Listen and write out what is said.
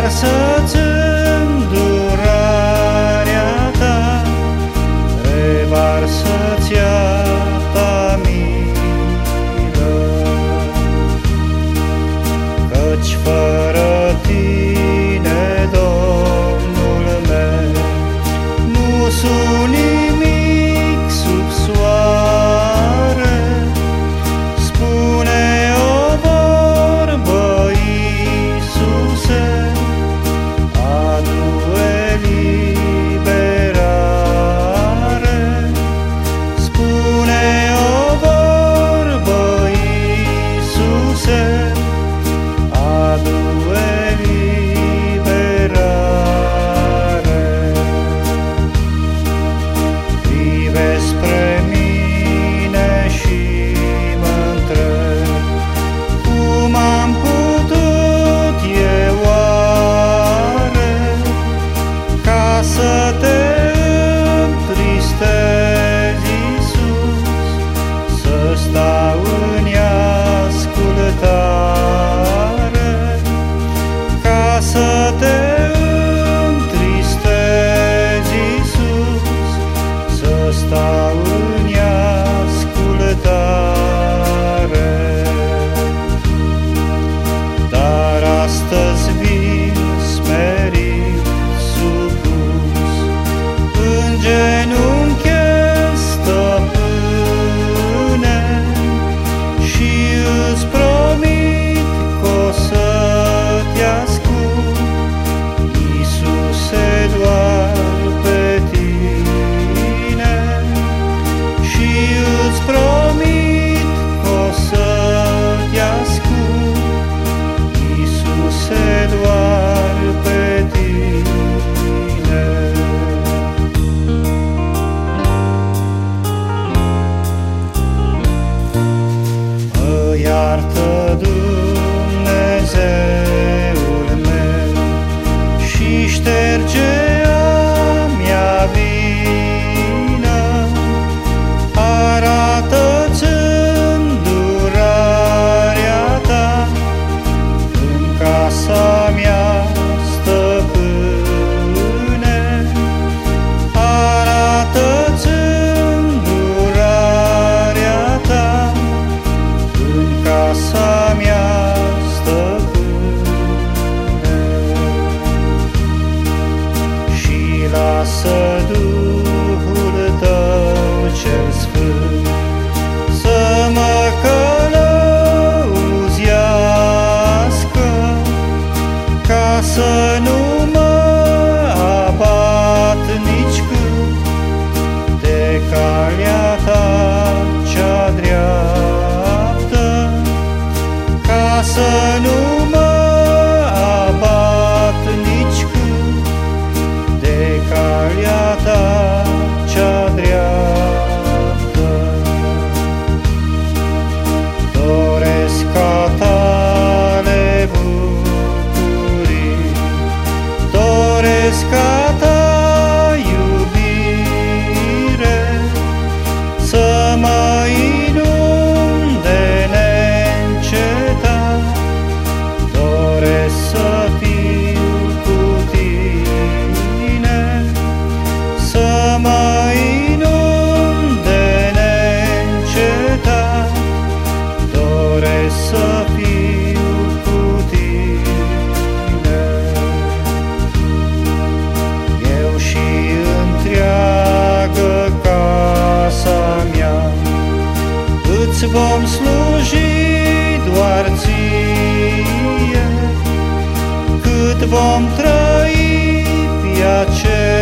revarsă-ți îndurarea ta, revarsă-ți a ta milă, căci fără tine, Domnul meu, nu sunt nimic sub soare. Spune o vorbă, Iisuse, adu eliberare. Spune o vorbă, Iisuse, adu eliberare. Prive spre mine și mă-ntreb, cum am putut eu oare ca să te întristezi, Iisus, să stau în ascultare, ca să te întristezi, Iisus, să stau în ascultare. Dar astăzi vin smerit, supus, în genunchi, Stăpâne, și îți promit că o să te ascult, Iisuse, doar pe tine. Și îți promit că o să te ascult, Iisuse, doar pe tine. Mă iartă, Dumnezeul meu, și șterge a mea vină. Arată-ți îndurarea ta în casa mea, Stăpâne. Arată-ți îndurarea ta în casa mea, Stăpâne. Și lasă Duhul tău cel sfânt să mă călăuzească, ca să nu mă abat nici când de calea ta cea dreaptă, ca să nu mă abat nici când de calea ta cea dreaptă. Doresc ca tale bucurii, doresc ca ta iubire să mă inunde neîncetat. Doresc să fiu cu tine, să mă inunde neîncetat. Doresc să fiu cu tine. Eu și întreagă casa mea îți vom sluji doar ție, cât vom trăi pe acest